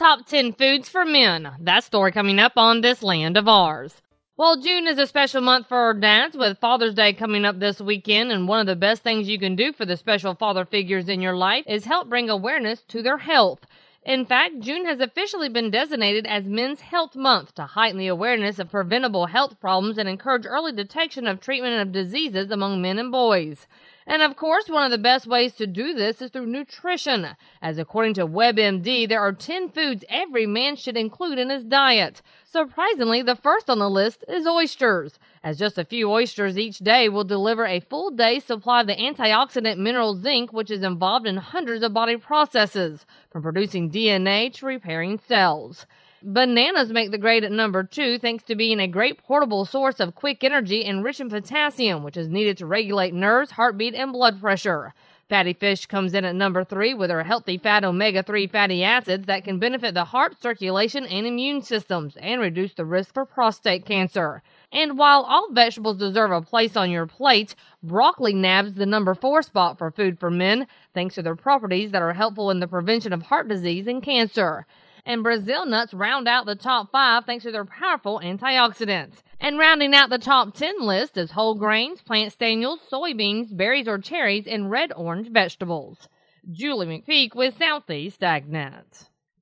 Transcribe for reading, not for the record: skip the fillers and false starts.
Top 10 Foods for Men. That story coming up on This Land of Ours. Well, June is a special month for dads, with Father's Day coming up this weekend, and one of the best things you can do for the special father figures in your life is help bring awareness to their health. In fact, June has officially been designated as Men's Health Month to heighten the awareness of preventable health problems and encourage early detection of treatment of diseases among men and boys. And of course, one of the best ways to do this is through nutrition, as according to WebMD, there are 10 foods every man should include in his diet. Surprisingly, the first on the list is oysters, as just a few oysters each day will deliver a full day's supply of the antioxidant mineral zinc, which is involved in hundreds of body processes, from producing DNA to repairing cells. Bananas make the grade at number 2 thanks to being a great portable source of quick energy and rich in potassium, which is needed to regulate nerves, heartbeat, and blood pressure. Fatty fish comes in at number 3 with their healthy fat omega-3 fatty acids that can benefit the heart, circulation, and immune systems and reduce the risk for prostate cancer. And while all vegetables deserve a place on your plate, broccoli nabs the number 4 spot for food for men thanks to their properties that are helpful in the prevention of heart disease and cancer. And Brazil nuts round out the top 5 thanks to their powerful antioxidants. And rounding out the top 10 list is whole grains, plant stanols, soybeans, berries or cherries, and red-orange vegetables. Julie McPeak with Southeast AgNet.